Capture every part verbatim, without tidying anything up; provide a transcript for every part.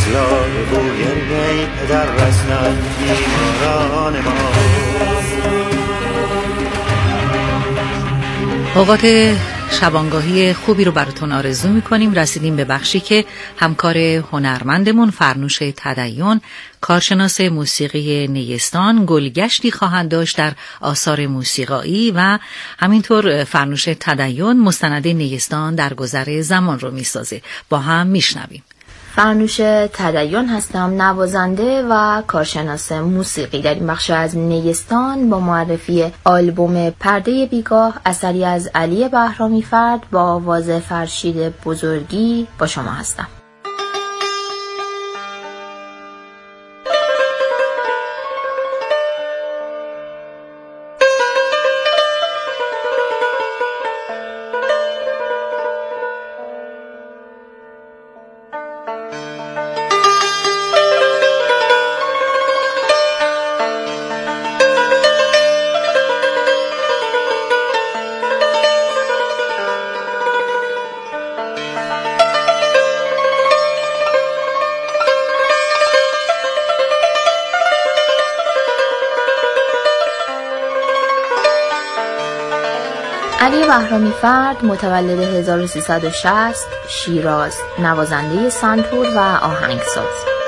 لاله بوی می پدر رسنن بیماران ما. اوقات شبانگاهی خوبی رو براتون آرزو میکنیم. رسیدیم به بخشی که همکار هنرمندمون فرنوش تدین، کارشناس موسیقی نیستان، گلگشتی خواهند داشت در آثار موسیقایی و همینطور فرنوش تدین مستند نیستان در گذر زمان رو میسازه. با هم میشنویم. فرنوش تدین هستم، نوازنده و کارشناس موسیقی. در این بخش از نیستان با معرفی آلبوم پرده بیگاه، اثری از علی بهرامی فرد با آواز فرشید بزرگی با شما هستم. علی بهرامی فرد متولد هزار و سیصد و شصت، شیراز، نوازنده سنتور و آهنگساز.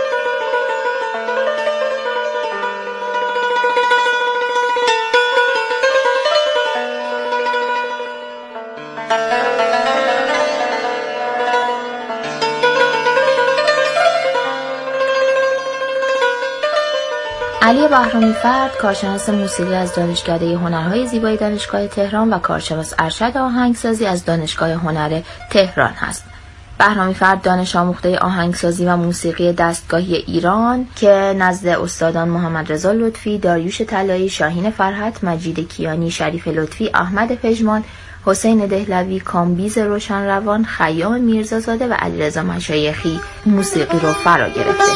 علی بهرامی فرد کارشناس موسیقی از دانشکده هنرهای زیبایی دانشگاه تهران و کارشناس ارشد آهنگسازی از دانشگاه هنر تهران هست. بهرامی فرد دانش آموخته آهنگسازی و موسیقی دستگاهی ایران که نزد استادان محمد رضا لطفی، داریوش طلایی، شاهین فرحت، مجید کیانی، شریف لطفی، احمد پژمان، حسین دهلوی، کامبیز روشنروان، خیام میرزازاده و علیرضا مشایخی موسیقی رو فرا گرفته.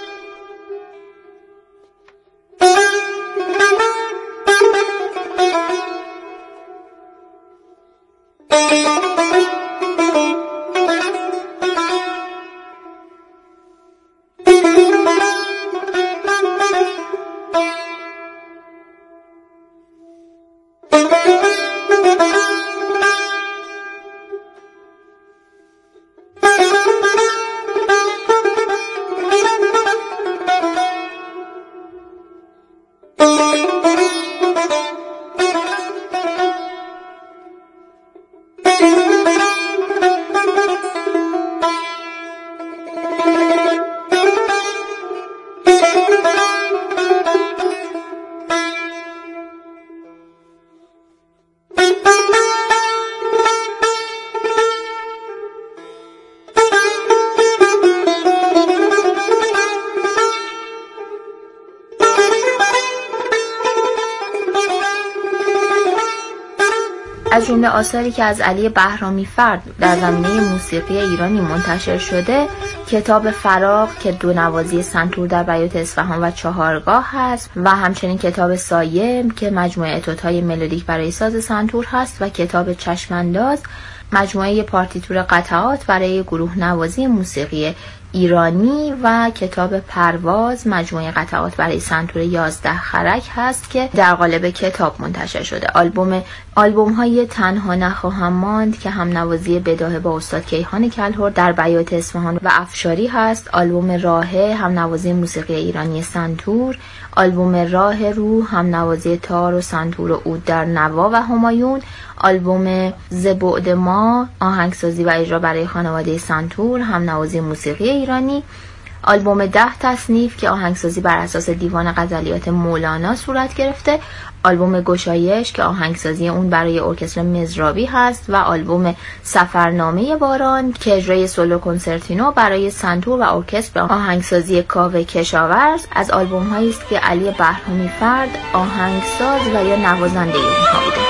از جمله آثاری که از علی بهرامی فرد در زمینه موسیقی ایرانی منتشر شده، کتاب فراق که دو نوازی سنتور در بیات اصفهان و چهارگاه هست و همچنین کتاب سایه که مجموعه اتودهای ملودیک برای ساز سنتور هست و کتاب چشمانداز مجموعه پارتیتور قطعات برای گروه نوازی موسیقی ایرانی و کتاب پرواز مجموعه قطعات برای سنتور یازده خرک هست که در قالب کتاب منتشر شده. آلبوم آلبوم های تنها نخواهم ماند که هم نوازی بداهه با استاد کیهان کلهر در بیات اصفهان و افشاری هست. آلبوم راهه هم نوازی موسیقی ایرانی سنتور. آلبوم راه روح هم نوازی تار و سنتور و عود در نوا و همایون. آلبوم ز بعد ما آهنگسازی و اجرا برای خانواده سنتور هم نوازی موسیقی ایرانی. آلبوم ده تصنیف که آهنگسازی بر اساس دیوان غزلیات مولانا صورت گرفته. آلبوم گشایش که آهنگسازی اون برای ارکستر مزرابی هست و آلبوم سفرنامه باران که اجرای سولو کنسرتینو برای سنتور و ارکستر به آهنگسازی کاوه کشاورز از آلبوم هایی است که علی بهرامی فرد آهنگساز و یا نوازنده اونها بوده.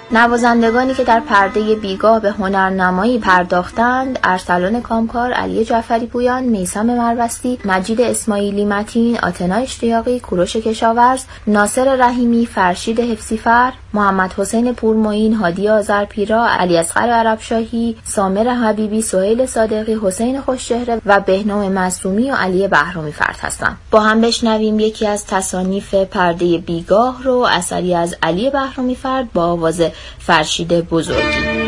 نوازندگانی که در پرده بیگاه به هنرنمایی پرداختند ارسلان کامکار، علی جعفری پویان، میثم مروستی، مجید اسماعیلی متین، آتنا اشتیاقی، کوروش کشاورز، ناصر رحیمی، فرشید حفصیفر، محمد حسین پورمعین، هادی آذرپیرا، علی اصغر عربشاهی، سامر حبیبی، سهیل صادقی، حسین خوشچهره و بهنام معصومی و علی بهرامی فرد هستند. با هم بشنویم یکی از تصانیف پرده بیگاه رو، اثری از علی بهرامی فرد با آواز فرشید بزرگی.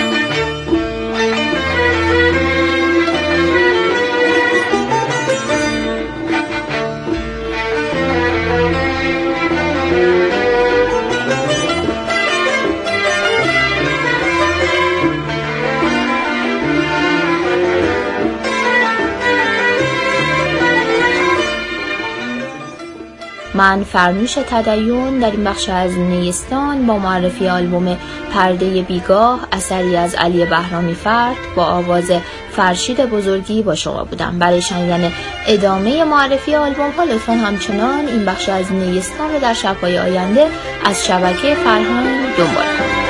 من فرنوش تدین در این بخش از نیستان با معرفی آلبوم پرده بیگاه، اثری از علی بهرامی فرد با آواز فرشید بزرگی با شما بودم. برای شنیدن ادامه معرفی آلبوم ها لطفا همچنان این بخش از نیستان رو در شب‌های آینده از شبکه فرهنگ دنبال کنید.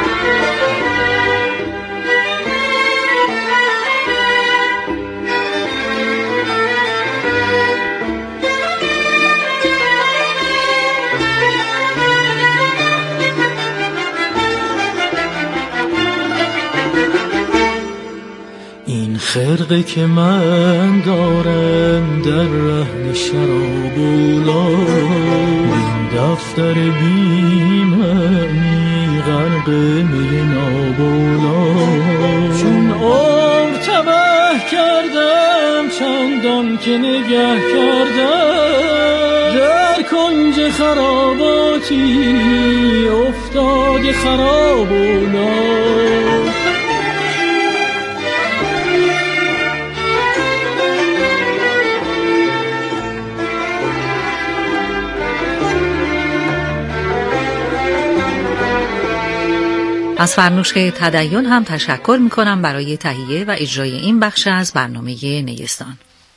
خرقه که من دارم در رهن شراب اولا، این دفتر بیمنی غرق می نابولا، چون عمر تباه کردم چندان که نگه کردم، در کنج خراباتی افتاد خرابولا. از فرنوش تدین هم تشکر میکنم برای تهیه و اجرای این بخش از برنامه نیستان.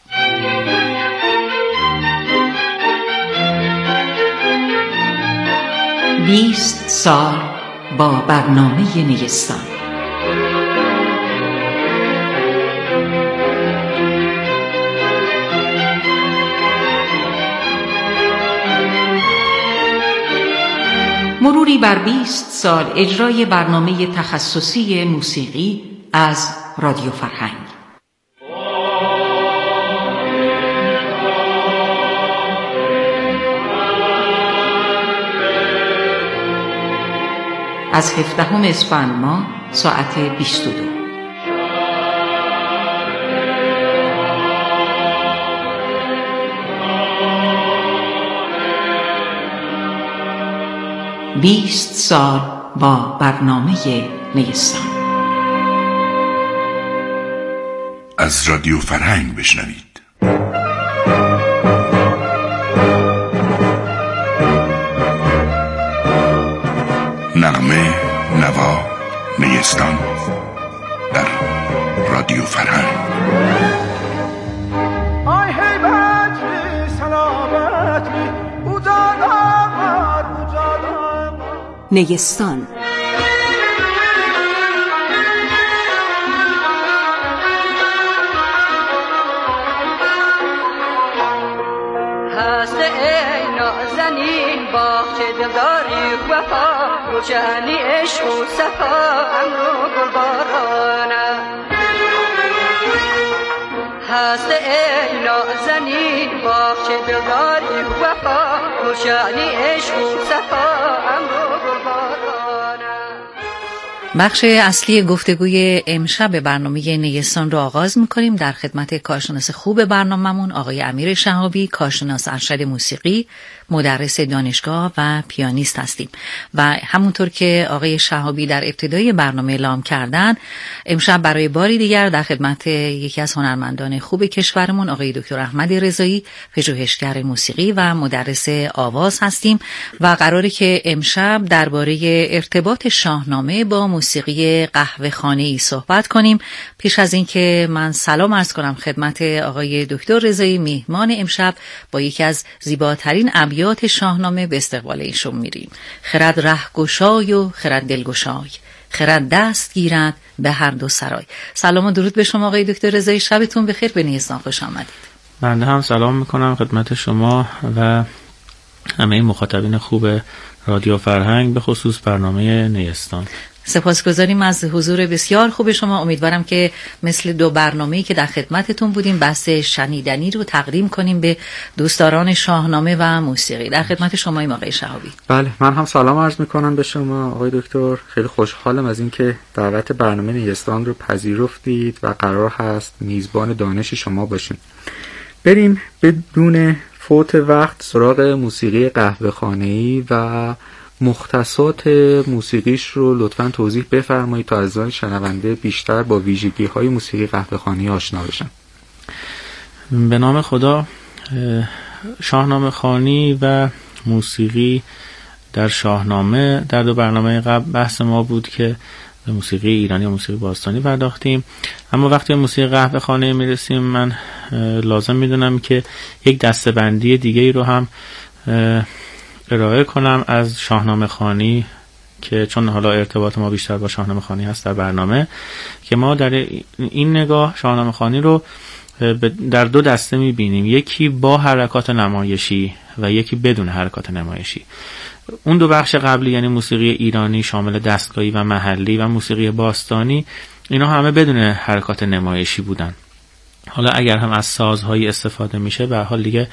بیست سال با برنامه نیستان. مروری بر بیست سال اجرای برنامه تخصصی موسیقی از رادیو فرهنگ. از هفدهم اسفند ماه ساعت بیست و دو. بیست سال با برنامه نیستان. از رادیو فرهنگ بشنوید. نغمه، نوا، نیستان در رادیو فرهنگ. نیستان. هست ای نازنین باغچه دلداری وفا، روشنی عشق و صفا امرو گلبارانه. هست ای نازنین باغچه دلداری وفا، روشنی عشق و صفا امرو بخش اصلی گفتگوی امشب برنامه نیستان رو آغاز می‌کنیم. در خدمت کارشناس خوب برنامه‌مون آقای امیر شهابی، کارشناس ارشد موسیقی، مدرس دانشگاه و پیانیست هستیم و همونطور که آقای شهابی در ابتدای برنامه اعلام کردن، امشب برای باری دیگر در خدمت یکی از هنرمندان خوب کشورمون آقای دکتر احمد رضایی، پژوهشگر موسیقی و مدرس آواز هستیم و قراره که امشب درباره ارتباط شاهنامه با موسیقی قهوه خانه‌ای صحبت کنیم. پیش از اینکه من سلام عرض کنم خدمت آقای دکتر رضایی، میهمان امشب با یکی از زیباترین ابیات شاهنامه به استقبال ایشون میریم. خرد ره گشای و خرد دل گشای، خرد دست گیرد به هر دو سرای. سلام و درود به شما آقای دکتر رضایی، شبتون بخیر، به نیستان خوش آمدید. بنده هم سلام میکنم خدمت شما و همه مخاطبین خوب رادیو فرهنگ، به خصوص برنامه نیستان. سپاسگزاریم از حضور بسیار خوب شما. امیدوارم که مثل دو برنامه‌ای که در خدمتتون بودیم بحث شنیدنی رو تقدیم کنیم به دوستداران شاهنامه و موسیقی. در خدمت شماییم آقای شهابی. بله، من هم سلام عرض میکنم به شما آقای دکتر. خیلی خوشحالم از اینکه دعوت برنامه نیستان رو پذیرفتید و قرار هست میزبان دانش شما باشیم. بریم بدون فوت وقت سراغ موسیقی قهوه خانه‌ای و مختصات موسیقیش رو لطفاً توضیح بفرمایید تا از شنونده بیشتر با ویژگی‌های موسیقی قهوه خانه‌ای آشنا بشن. به نام خدا. شاهنامه خوانی و موسیقی در شاهنامه، در دو برنامه قبل بحث ما بود که به موسیقی ایرانی و موسیقی باستانی پرداختیم، اما وقتی به موسیقی قهوه خانه‌ای میرسیم من لازم میدونم که یک دسته‌بندی دیگه ای رو هم ارائه کنم از شاهنامه خوانی، که چون حالا ارتباط ما بیشتر با شاهنامه خوانی هست در برنامه، که ما در این نگاه شاهنامه خوانی رو در دو دسته میبینیم، یکی با حرکات نمایشی و یکی بدون حرکات نمایشی. اون دو بخش قبلی یعنی موسیقی ایرانی شامل دستگاهی و محلی و موسیقی باستانی، اینا همه بدون حرکات نمایشی بودن. حالا اگر هم از سازهایی استفاده میشه به هر حال دیگه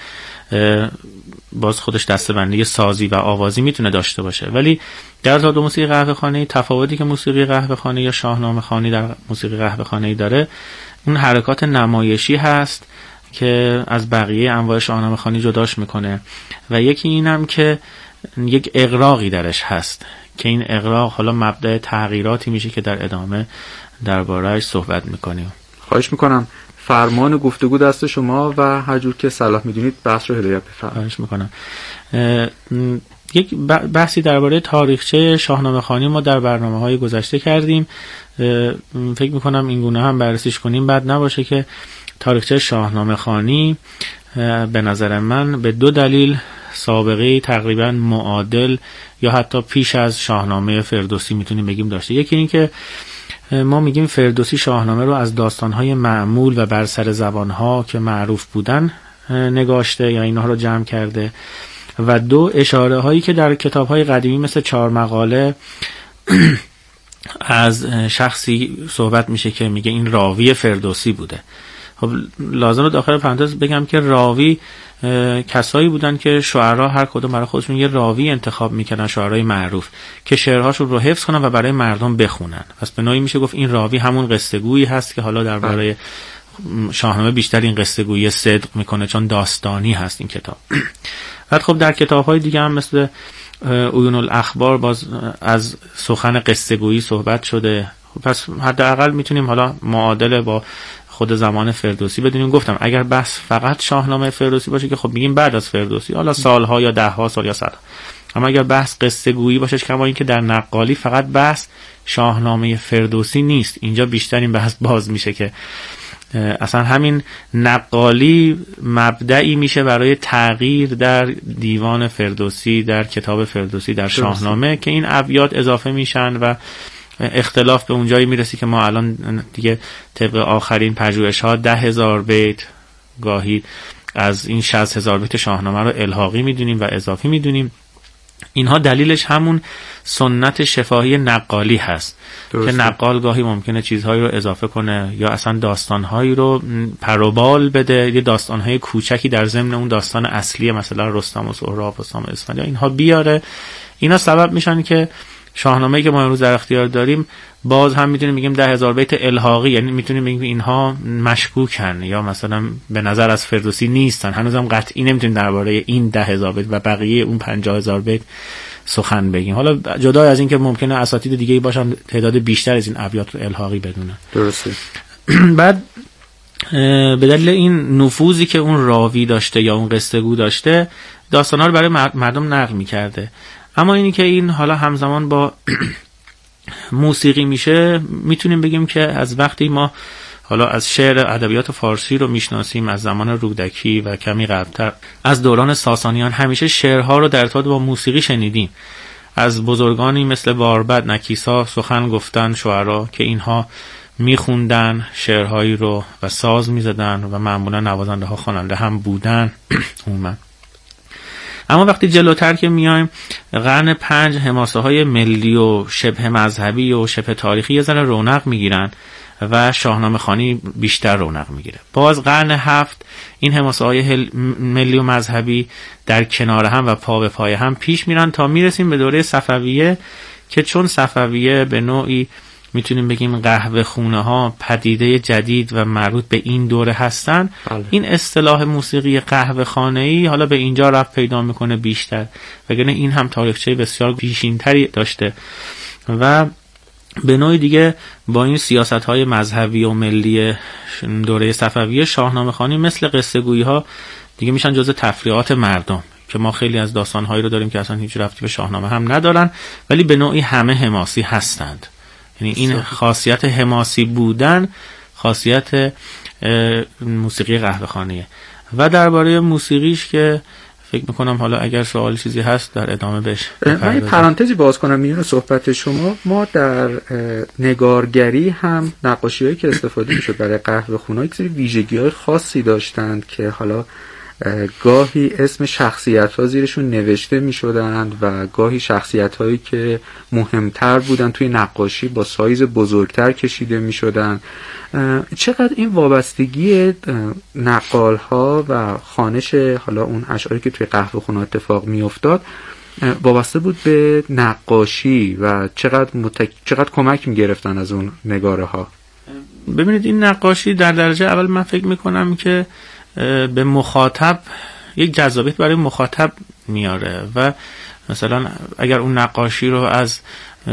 باز خودش دسته‌بندی سازی و آوازی میتونه داشته باشه، ولی در دو موسیقی قهوه خانه‌ای تفاوتی که موسیقی قهوه خانه‌ای یا شاهنامه خوانی در موسیقی قهوه خانه‌ای داره اون حرکات نمایشی هست که از بقیه انواع شاهنامه خوانی جداش میکنه، و یکی اینم که یک اغراقی درش هست که این اغراق حالا مبدأ تغییراتی میشه که در ادامه درباره‌اش صحبت میکنیم. خواهش میکنم فرمان گفتگو دست شما و هر جور که صلاح میدونید بحث رو هدایت بفرمایید. خواهش میکنم. یک بحثی درباره تاریخچه شاهنامه خوانی ما در برنامه‌های گذشته کردیم. فکر میکنم این گونه هم بررسیش کنیم بد نباشه که تاریخچه شاهنامه خوانی به نظر من به دو دلیل سابقه تقریبا معادل یا حتی پیش از شاهنامه فردوسی میتونیم بگیم داشته. یکی این که ما میگیم فردوسی شاهنامه رو از داستانهای معمول و بر سر زبانها که معروف بودن نگاشته یا اینها رو جمع کرده، و دو اشاره هایی که در کتاب های قدیمی مثل چهار مقاله از شخصی صحبت میشه که میگه این راوی فردوسی بوده. خب لازمه داخل پرانتز بگم که راوی کسایی بودن که شاعرها هر کدوم برای خودشون یه راوی انتخاب میکردن، شاعرای معروف که شعرهاشون رو حفظ کنن و برای مردم بخونن. پس به نوعی میشه گفت این راوی همون قصه گویی هست که حالا درباره شاهنامه بیشتر این قصه گویی صدق میکنه چون داستانی هست این کتاب. بعد خب در کتاب‌های دیگه هم مثل عیون الاخبار باز از سخن قصه گویی صحبت شده. پس حداقل میتونیم حالا معادله با خود زمان فردوسی بدونیم. گفتم اگر بحث فقط شاهنامه فردوسی باشه که خب میگیم بعد از فردوسی، حالا سالها یا ده ها سال یا صد، اما اگر بحث قصه گویی باشه، کما اینکه در نقالی فقط بحث شاهنامه فردوسی نیست، اینجا بیشتر این بحث باز میشه که اصلا همین نقالی مبدعی میشه برای تغییر در دیوان فردوسی، در کتاب فردوسی، در شاهنامه، که این ابیات اضافه میشن و اختلاف به اونجایی میرسی که ما الان دیگه طبق آخرین پژوهش‌ها ده هزار بیت گاهی از این شصت هزار بیت شاهنامه رو الحاقی میدونیم و اضافی میدونیم. اینها دلیلش همون سنت شفاهی نقالی هست درسته. که نقال گاهی ممکنه چیزهایی رو اضافه کنه یا اصلا داستانهایی رو پروبال بده، یه داستانهای کوچکی در ضمن اون داستان اصلی مثلا رستم و سهراب و سام اسفندیار اینها بیاره. اینا سبب میشن که شاهنامه‌ای که ما امروز در اختیار داریم باز هم میتونیم بگیم ده هزار بیت الحاقی، یعنی میتونیم بگیم اینها مشکوکن یا مثلا به نظر از فردوسی نیستن. هنوزم قطعی نمیتونیم درباره این ده هزار بیت و بقیه اون پنجاه هزار بیت سخن بگیم. حالا جدا از این که ممکنه اساتید دیگه‌ای باشن تعداد بیشتر از این ابیات رو الحاقی بدونن. درسته. بعد به دلیل این نفوذی که اون راوی داشته یا اون قصه گو داشته داستانا رو برای مردم نقل می‌کرده. اما اینی که این حالا همزمان با موسیقی میشه، میتونیم بگیم که از وقتی ما حالا از شعر ادبیات فارسی رو میشناسیم از زمان رودکی و کمی قبلتر از دوران ساسانیان، همیشه شعرها رو در ارتباط با موسیقی شنیدیم. از بزرگانی مثل باربد، نکیسا سخن گفتن شعرا که اینها میخوندن شعرهایی رو و ساز میزدن و معمولا نوازنده ها خواننده هم بودن عموما. اما وقتی جلوتر که میایم قرن پنج، حماسه های ملی و شبه مذهبی و شبه تاریخی یه ذره رونق میگیرن و شاهنامه خوانی بیشتر رونق میگیره. باز قرن هفت این حماسه های ملی و مذهبی در کنار هم و پا به پای هم پیش میرن تا میرسیم به دوره صفویه که چون صفویه به نوعی میتونیم بگیم قهوه خونه ها پدیده جدید و مربوط به این دوره هستن، بله. این اصطلاح موسیقی قهوه خانه‌ای حالا به اینجا رفت پیدا میکنه بیشتر، وگرنه این هم تاریخچه بسیار پیشینتری داشته و به نوعی دیگه با این سیاست‌های مذهبی و ملی دوره صفویه شاهنامه خوانی مثل قصه گویی ها دیگه میشن جزء تفریحات مردم که ما خیلی از داستان‌هایی رو داریم که اصلا هیچ ربطی به شاهنامه هم ندارن ولی به نوعی همه حماسی هستند. یعنی این خاصیت حماسی بودن خاصیت موسیقی قهوه خانیه. و درباره موسیقیش که فکر میکنم حالا اگر سوال چیزی هست در ادامه بهش من یه پرانتزی باز کنم میونه صحبت شما. ما در نگارگری هم نقاشی‌هایی که استفاده میشد برای قهوه خونه‌ها یک سری ویژگی‌های خاصی داشتند که حالا گاهی اسم شخصیت‌ها زیرشون نوشته می‌شدند و گاهی شخصیت‌هایی که مهمتر بودن توی نقاشی با سایز بزرگتر کشیده می‌شدن. چقدر این وابستگی نقال‌ها و خوانش حالا اون اشعاری که توی قهوه خونه اتفاق می‌افتاد وابسته بود به نقاشی و چقدر متک... چقدر کمک می‌گرفتن از اون نگاره‌ها؟ ببینید این نقاشی در درجه اول من فکر می‌کنم که به مخاطب یک جذابیت برای مخاطب میاره و مثلا اگر اون نقاشی رو از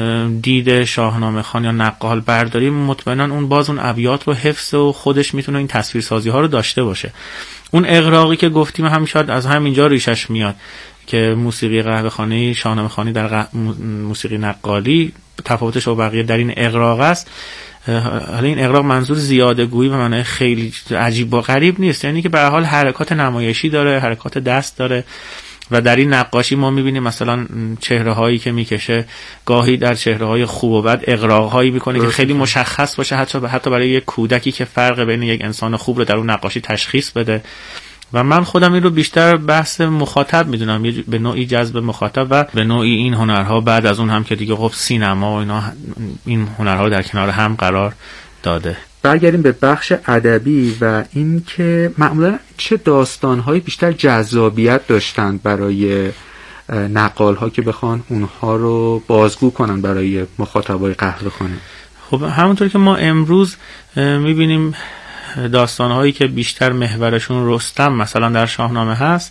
دید شاهنامه خوان یا نقال برداریم مطمئنا اون باز اون ابیات رو حفظ و خودش میتونه این تصویرسازی ها رو داشته باشه. اون اغراقی که گفتیم هم شاید از همینجا ریشش میاد که موسیقی قهوه خانه‌ای شاهنامه خوانی در غ... موسیقی نقالی تفاوتش با بقیه در این اغراق است. حالا این اغراق منظور زیاده گویی و معنای خیلی عجیب و غریب نیست، یعنی که به هر حال حرکات نمایشی داره، حرکات دست داره و در این نقاشی ما میبینیم مثلا چهره هایی که میکشه گاهی در چهره های خوب و بد اغراق هایی میکنه که خیلی مشخص باشه حتی حتی برای یک کودکی که فرق بین یک انسان خوب رو در اون نقاشی تشخیص بده. و من خودم این رو بیشتر بحث مخاطب میدونم، به نوعی جذب مخاطب و به نوعی این هنرها بعد از اون هم که دیگه خب سینما و اینا این هنرها در کنار هم قرار داده. برگردیم به بخش ادبی و این که معمولا چه داستان‌هایی بیشتر جذابیت داشتند برای نقال‌ها که بخوان اونها رو بازگو کنن برای مخاطبای قهوه خانه؟ خب همونطور که ما امروز می‌بینیم داستان‌هایی که بیشتر محورشون رستم مثلا در شاهنامه هست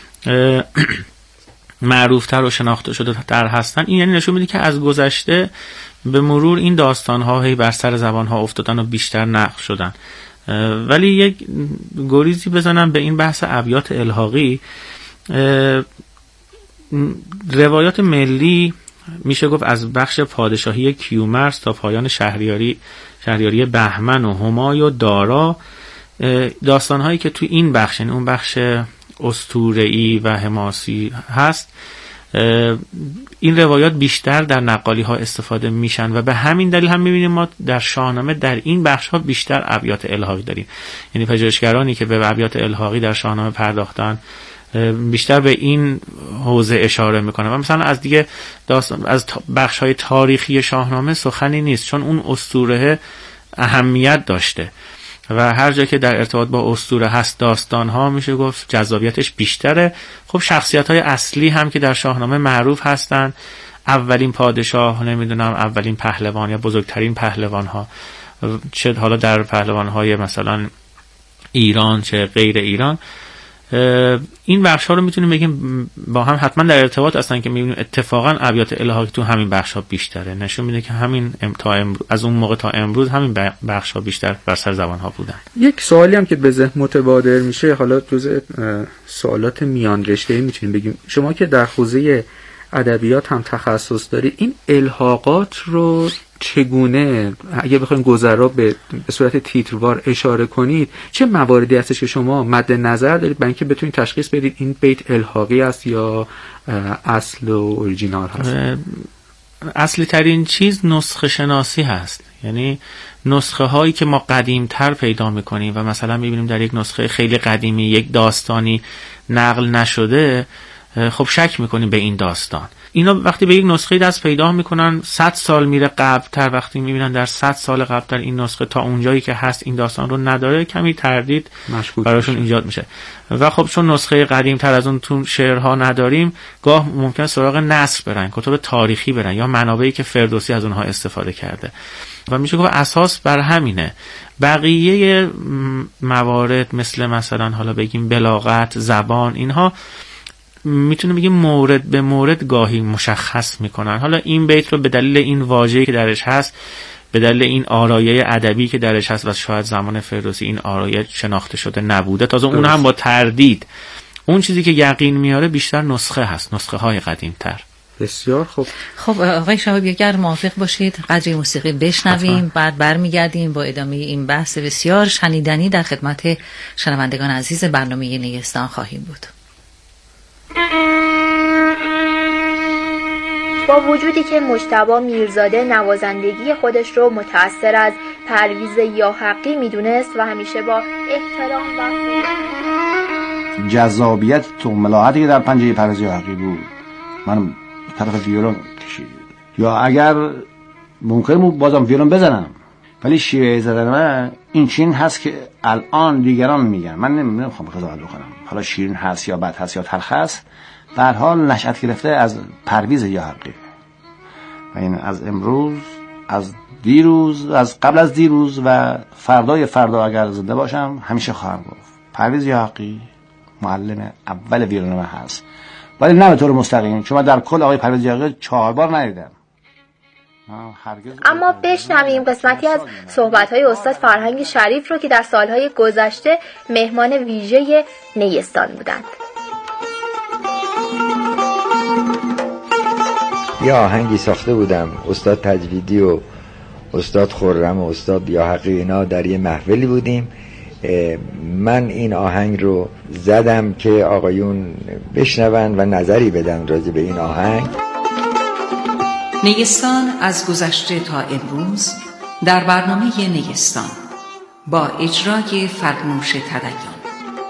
معروفتر و شناخته شده در هستن، این یعنی نشون میده که از گذشته به مرور این داستان‌ها هی بر سر زبان‌ها افتادن و بیشتر نقل شدن. ولی یک گریزی بزنم به این بحث ابیات الحاقی. روایات ملی میشه گفت از بخش پادشاهی کیومرث تا پایان شهریاری شهریاری بهمن و همای و دارا، داستان‌هایی که توی این بخش، یعنی اون بخش اسطوره‌ای و حماسی هست، این روایات بیشتر در نقالی ها استفاده میشن و به همین دلیل هم میبینیم ما در شاهنامه در این بخش ها بیشتر ابیات الحاقی داریم. یعنی پژوهشگرانی که به ابیات الحاقی در شاهنامه پرداختن بیشتر به این حوزه اشاره میکنه و مثلا از دیگه داستان از بخش های تاریخی شاهنامه سخنی نیست، چون اون اسطوره اهمیت داشته و هر جا که در ارتباط با اسطوره هست داستان ها میشه گفت جذابیتش بیشتره. خب شخصیت های اصلی هم که در شاهنامه معروف هستن، اولین پادشاه، نمیدونم اولین پهلوان یا بزرگترین پهلوان ها، چه حالا در پهلوان های مثلا ایران چه غیر ایران، این بخش ها رو میتونیم بگیم با هم حتما در ارتباط هستن که میبینیم اتفاقا ابیات الحاقی تو همین بخش ها بیشتره. نشون میده که همین تا امروز، از اون موقع تا امروز همین بخش ها بیشتر بر سر زبان ها بودن. یک سوالی هم که به ذهن متبادر میشه، حالا جزء سوالات میان رشته‌ای میتونیم بگیم، شما که در حوزه ادبیات هم تخصص داری، این الحاقات رو چگونه اگه بخوایم گذرا به به صورت تیتروار اشاره کنید، چه مواردی هستش که شما مد نظر دارید برای اینکه بتونید تشخیص بدید این بیت الحاقی است یا اصل و اوریجینال هست؟ اصلی ترین چیز نسخه شناسی هست، یعنی نسخه هایی که ما قدیم تر پیدا میکنیم و مثلا میبینیم در یک نسخه خیلی قدیمی یک داستانی نقل نشده، خب شک میکنیم به این داستان. اینا وقتی به یک نسخه دست پیدا میکنن صد سال میره قبل تر، وقتی میبینن در صد سال قبل تر این نسخه تا اونجایی که هست این داستان رو نداره، کمی تردید براشون میشه. ایجاد میشه و خب چون نسخه قدیم تر از اون تو شعرها نداریم، گاه ممکنه سراغ نثر برن، کتب تاریخی برن یا منابعی که فردوسی از اونها استفاده کرده و میشه گفت اساس بر همینه. بقیه موارد مثل مثلا حالا بگیم بلاغت، زبان، اینها میتونه بگیم مورد به مورد گاهی مشخص میکنن. حالا این بیت رو به دلیل این واژه‌ای که درش هست، به دلیل این آرایه ادبی که درش هست و شاید زمان فردوسی این آرایه شناخته شده نبوده، تازه اون هم با تردید، اون چیزی که یقین میاره بیشتر نسخه هست، نسخه های قدیم تر. بسیار خوب. خب آقای شهابی اگر موافق باشید قدری موسیقی بشنویم، بعد برمیگردیم با ادامه این بحث بسیار شنیدنی در خدمت شنوندگان عزیز برنامه نیستان خواهیم بود. با وجودی که مجتبی میرزاده نوازندگی خودش رو متأثر از پرویز یاحقی میدونست و همیشه با احترام و جذابیت تو ملاحتی که در پنجه پرویز یاحقی بود، من طرف ویولون کشید. یا اگر ممکن بود بازم ویولون بزنم، ولی شیوه زدن من این چین هست که الان دیگران میگن، من نمیخوام قضاوت بکنم حالا شیرین هست یا بد هست یا تلخ هست، در حال نشأت گرفته از پرویز یاحقی و این از امروز، از دیروز، از قبل از دیروز و فردای فردا اگر زنده باشم همیشه خواهم گفت پرویز یاحقی معلم اول ویولون من هست، ولی نه به طور مستقیم، چون من در کل آقای پرویز یاحقی چهار بار ندیدم. اما بشنویم قسمتی از صحبت‌های استاد فرهنگ شریف رو که در سالهای گذشته مهمان ویژه نیستان بودند. یه آهنگی ساخته بودم، استاد تجویدی و استاد خرم و استاد یاحقی اینا در یه محفلی بودیم، من این آهنگ رو زدم که آقایون بشنون و نظری بدن راجع به این آهنگ. نیستان از گذشته تا امروز در برنامه نیستان با اجرای فرنوش تدیون.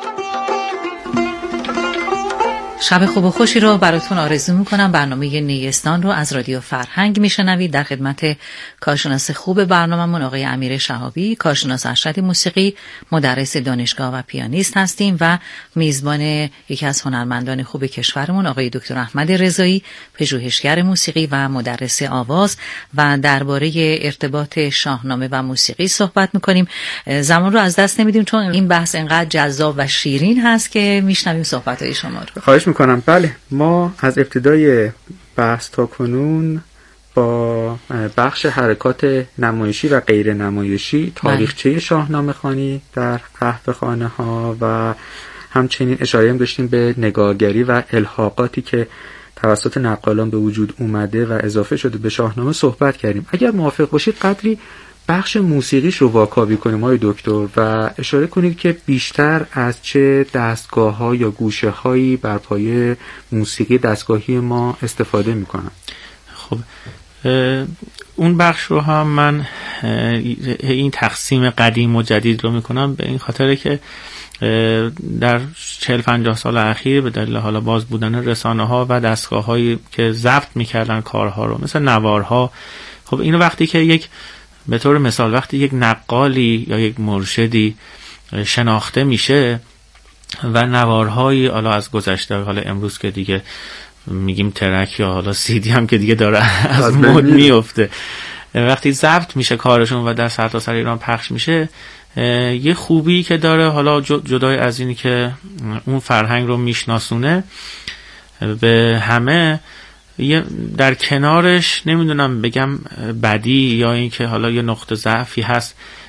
شب خوب و خوشی رو براتون آرزو میکنم. برنامه نیستان رو از رادیو فرهنگ میشنوید. در خدمت کارشناس خوب برنامه‌مون آقای امیر شهابی، کارشناس ارشد موسیقی، مدرس دانشگاه و پیانیست هستیم و میزبان یکی از هنرمندان خوب کشورمون آقای دکتر احمد رضایی، پژوهشگر موسیقی و مدرس آواز، و درباره ارتباط شاهنامه و موسیقی صحبت میکنیم. زمان رو از دست نمیدیم چون این بحث انقدر جذاب و شیرین هست که میشنویم صحبت‌های شما رو. خواهش میکنم. بله، ما از ابتدای بحث تا کنون با بخش حرکات نمایشی و غیر نمایشی، تاریخچه شاهنامه خوانی در قهوه‌خانه ها و همچنین اشاره هم داشتیم به نگارگری و الحاقاتی که توسط نقالان به وجود اومده و اضافه شده به شاهنامه صحبت کردیم. اگر موافق باشید قدری بخش موسیقیش رو واکاوی کنیم آقای دکتر و اشاره کنید که بیشتر از چه دستگاه‌ها یا گوشه‌هایی بر پایه موسیقی دستگاهی ما استفاده می‌کنن. خب اون بخش رو هم من این تقسیم قدیم و جدید رو میکنم به این خاطره که در چهل پنجاه سال اخیر به دلیل حالا باز بودن رسانه‌ها و دستگاه‌هایی که ضبط می‌کردن کارها رو، مثل نوارها، خب اینو وقتی که یک به طور مثال وقتی یک نقالی یا یک مرشدی شناخته میشه و نوارهایی حالا از گذشته، حالا امروز که دیگه میگیم ترک یا حالا سیدی هم که دیگه داره از مد میفته، وقتی ضبط میشه کارشون و در سرتاسر ایران پخش میشه، یه خوبی که داره، حالا جدای از اینی که اون فرهنگ رو میشناسونه به همه، یه در کنارش نمیدونم بگم بدی یا این که حالا یه نقطه ضعفی هست،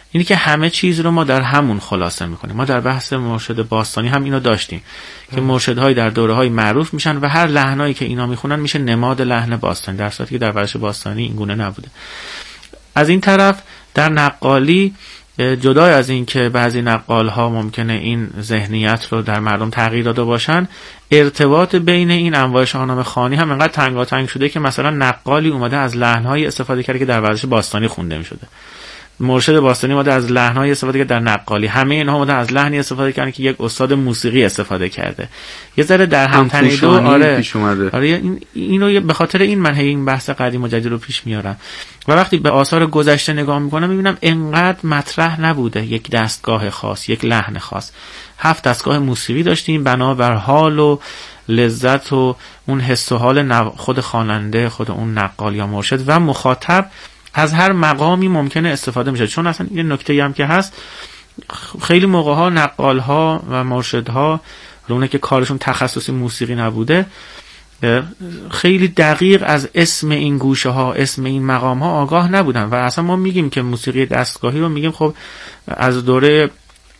اینی که همه چیز رو ما در همون خلاصه میکنیم. ما در بحث مرشد باستانی هم اینو داشتیم که مرشدهای در دوره‌های معروف میشن و هر لحنایی که اینا میخونن میشه نماد لحن باستانی، در صورتی که در ورزش باستانی این گونه نبوده. از این طرف در نقالی جدای از این که بعضی نقال‌ها ممکنه این ذهنیت رو در مردم تغییر داده باشن، ارتباط بین این انواع شاهنامه خوانی هم انقدر تنگاتنگ شده که مثلا نقالی اومده از لحن‌های استفاده کرده که در ورزش باستانی خونده می‌شده، مرشد باستانی اومده از لحن‌های استفاده کرده در نقالی، همه اینها اومده از لحنی استفاده کردن که یک استاد موسیقی استفاده کرده. یه ذره در هم تنیده. آره آره این اینو به خاطر این من این بحث قدیم و جدید رو پیش میارم و وقتی به آثار گذشته نگاه میکنم میبینم انقدر مطرح نبوده یک دستگاه خاص، یک لحن خاص. هفت دستگاه موسیقی داشتیم بنابر حال و لذت و اون حس و حال خود خواننده، خود اون نقال یا مرشد و مخاطب از هر مقامی ممکنه استفاده میشه. چون اصلا یه نکته هم که هست، خیلی موقع ها نقال ها و مرشد ها اونه که کارشون تخصصی موسیقی نبوده خیلی دقیق از اسم این گوشه ها، اسم این مقام ها آگاه نبودن و اصلا ما میگیم که موسیقی دستگاهی رو میگیم خب از دوره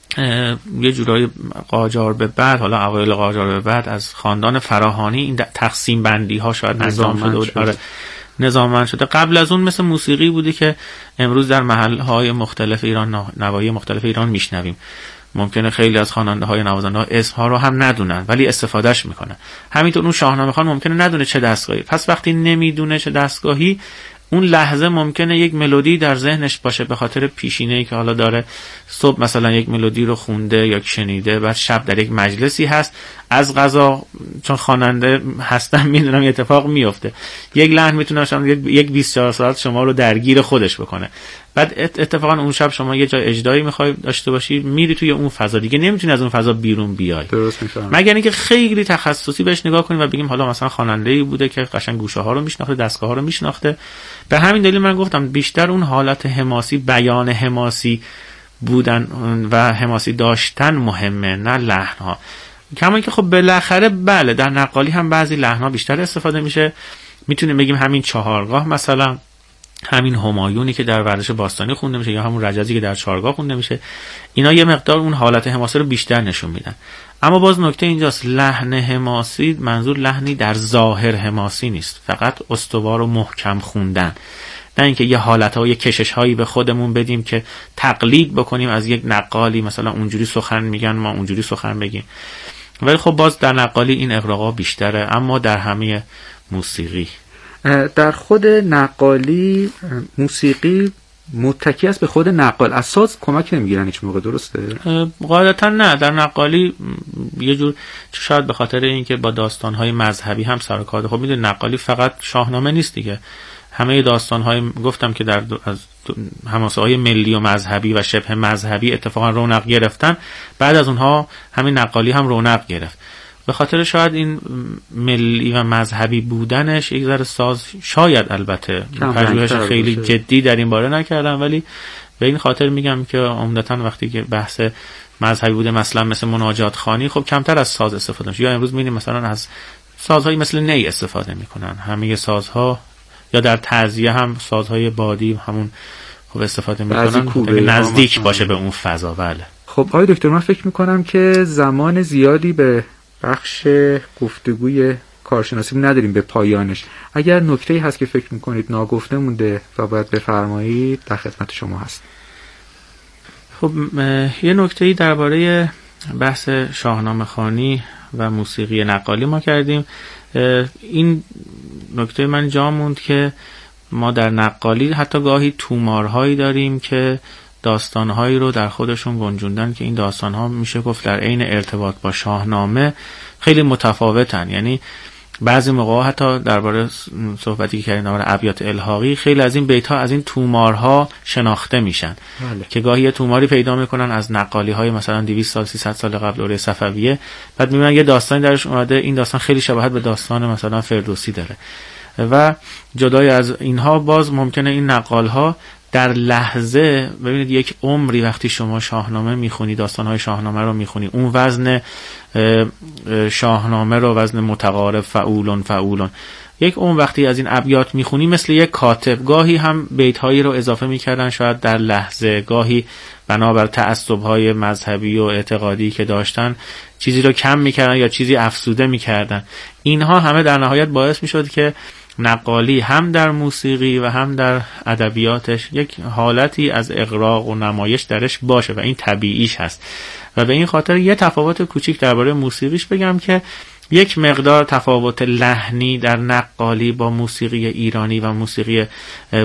یه جورایی قاجار به بعد، حالا اوایل قاجار به بعد از خاندان فراهانی این تقسیم بندی ها شاید انجام شده بود. آره نظاممند شده. قبل از اون مثل موسیقی بودی که امروز در محلهای مختلف ایران، نواحی مختلف ایران میشنویم. ممکنه خیلی از خواننده های نوازنده ها اسم ها رو هم ندونن ولی استفادهش میکنن. همینطور اون شاهنامه خوان ممکنه ندونه چه دستگاهی، پس وقتی نمیدونه چه دستگاهی اون لحظه ممکنه یک ملودی در ذهنش باشه به خاطر پیشینه‌ای که حالا داره، صبح مثلا یک ملودی رو خونده یا شنیده، بعد شب در یک مجلسی هست، از قضا چون خواننده هستم میدونم یه اتفاق میفته، یک لحن میتونه یک بیست و چهار ساعت شما رو درگیر خودش بکنه. بعد اتفاقا اون شب شما یه جای اجرایی میخوای داشته باشی، میری توی اون فضا، دیگه نمیتونی از اون فضا بیرون بیای. درست میفهمم. مگر اینکه خیلی تخصصی بهش نگاه کنیم و بگیم حالا مثلا خواننده‌ای بوده که قشنگ گوشه ها رو میشناخته، دستگاه ها رو میشناخته. به همین دلیل من گفتم بیشتر اون حالت حماسی، بیان حماسی بودن و حماسی داشتن مهمه، نه لحن ها. کما که خب بالاخره بله در نقالی هم بعضی لحن ها بیشتر استفاده میشه. میتونیم بگیم همین چهارگاه، مثلا همین همایونی که در ورزش باستانی خونده میشه یا همون رجزی که در چهارگاه خونده میشه، اینا یه مقدار اون حالت حماسی رو بیشتر نشون میدن. اما باز نکته اینجاست، لحن حماسی منظور لحنی در ظاهر حماسی نیست، فقط استوار و محکم خوندن، نه اینکه یه حالت‌ها و یه کشش‌هایی به خودمون بدیم که تقلید بکنیم از یک نقالی، مثلا اونجوری سخن میگن ما اونجوری سخن بگیم. ولی خب باز در نقالی این اغراقا بیشتره، اما در همه موسیقی، در خود نقالی موسیقی متکی است به خود نقال، از ساز کمک نمیگیرن هیچ موقع، درسته؟ قاعدتا نه. در نقالی یه جور شاید به خاطر اینکه با داستان‌های مذهبی هم سر و کار داره. خب میدونید نقالی فقط شاهنامه نیست دیگه، همه داستان‌های گفتم که در از حماسه‌های ملی و مذهبی و شبه مذهبی اتفاقا رونق گرفتن، بعد از اونها همین نقالی هم رونق گرفت. به خاطر شاید این ملی و مذهبی بودنش یک ذره ساز، شاید البته پژوهش خیلی جدی در این باره نکردم، ولی به این خاطر میگم که عمدتاً وقتی که بحث مذهبی بوده مثلا مثل مناجات خوانی، خب کمتر از ساز استفاده میشه. یا امروز می‌بینیم مثلا از سازهای مثل نی استفاده میکنن، همه سازها، یا در تعزیه هم سازهای بادی همون خب استفاده میکنن که نزدیک باشه به اون فضا. بله. خب آقای دکتر، من فکر میکنم که زمان زیادی به بخش گفتگوی کارشناسی نداریم به پایانش. اگر نکته‌ای هست که فکر میکنید ناگفته مونده و باید بفرمایید، در خدمت شما هست. خب یه نکته‌ای درباره بحث شاهنامه خوانی و موسیقی نقالی ما کردیم. این نکته من جا موند که ما در نقالی حتی گاهی تومارهایی داریم که داستانهایی رو در خودشون گنجوندن که این داستانها میشه گفت در عین ارتباط با شاهنامه خیلی متفاوتن. یعنی بعضی موقع حتی درباره صحبتی که کردیم درباره ابیات الحاقی، خیلی از این بیت‌ها از این تومارها شناخته میشن. بله. که گاهی یه توماری پیدا میکنن از نقالی‌های مثلا دویست سال سیصد سال قبل دوره صفویه، بعد میبینن یه داستانی درش اومده، این داستان خیلی شباهت به داستان مثلا فردوسی داره. و جدای از اینها باز ممکنه این نقال‌ها در لحظه، ببینید یک عمری وقتی شما شاهنامه میخونی، داستان‌های شاهنامه رو میخونی، اون وزن شاهنامه رو، وزن متقارب، فعولون فعولون، یک اون وقتی از این ابیات میخونی مثل یک کاتب، گاهی هم بیتهایی رو اضافه میکردن شاید در لحظه، گاهی بنابر تعصب‌های مذهبی و اعتقادی که داشتن چیزی رو کم میکردن یا چیزی افزوده میکردن. اینها همه در نهایت باعث میشد که نقالی هم در موسیقی و هم در ادبیاتش یک حالتی از اغراق و نمایش درش باشه و این طبیعیش هست. و به این خاطر یه تفاوت کوچیک درباره موسیقیش بگم که یک مقدار تفاوت لحنی در نقالی با موسیقی ایرانی و موسیقی